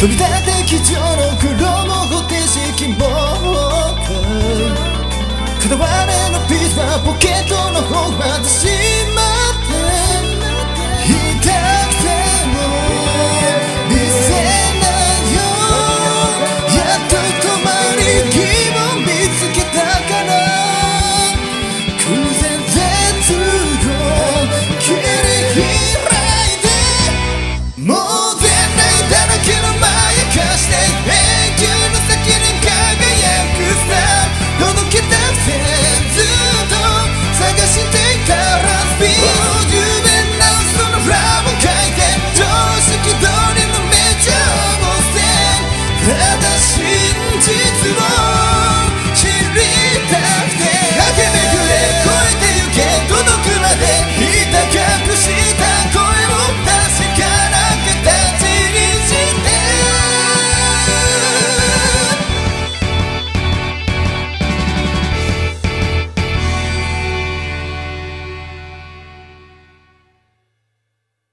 飛び立て机上の黒も方程式も片割れのピースはポケットの方までしまう